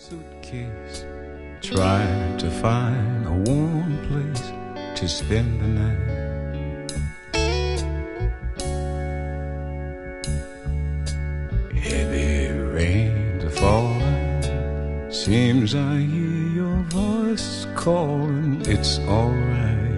suitcase, trying to find a warm place to spend the night. Heavy rains are falling, seems I hear your voice calling. It's alright.